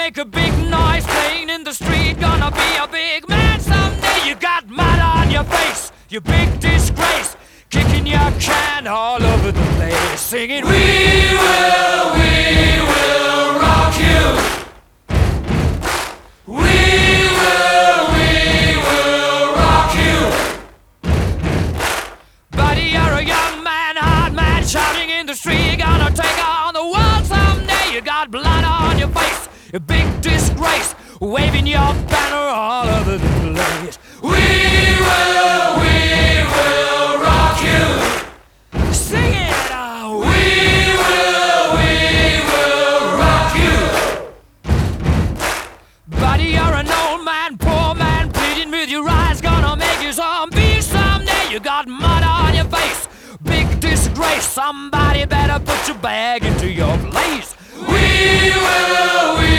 make a big noise playing in the street. Gonna be a big man someday. You got mud on your face, you big disgrace. Kicking your can all over the place, singing, we will rock you. We will rock you. Buddy, you're a young man, hard man, shouting in the street. Gonna take on the world someday. You got blood on your face, a big disgrace, waving your banner all over the place. We will rock you. Sing it, we will rock you. Buddy, you're an old man, poor man, pleading with your eyes. Gonna make you zombie someday. You got mud on your face, big disgrace. Somebody better put your bag into your place. We will